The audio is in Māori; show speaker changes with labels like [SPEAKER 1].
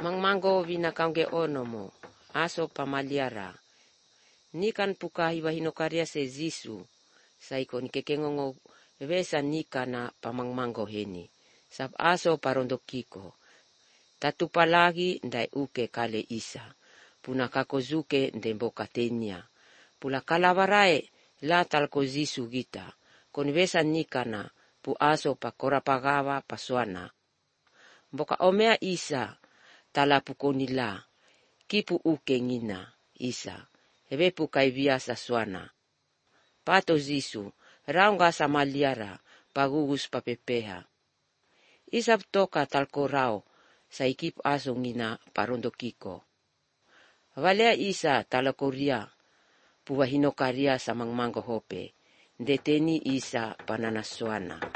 [SPEAKER 1] Mangmango vinakaunge ono mo, aso pamaliara. Nikan pukahi wahinokaria se zisu, saiko nikekengongo vesa nikana pamangmango heni. Sab aso parondokiko. Tatupalagi ndai uke kale isa. Puna kakozuke ndemboka tenia. Pula kalawarae la talko zisu gita. Konvesa nikana pu aso pa korapagawa paswana. Mboka omea isa talapukonila. Kipu uke ngina isa. Hebepu kaibiasa swana. Pato zisu raunga samaliara pagugus papepeha. Isap toka talkorao saikip aso ngina parondokiko. Valea isa talakoria puwahinokaria sa mangmango hope. Deteni isa pananaswana.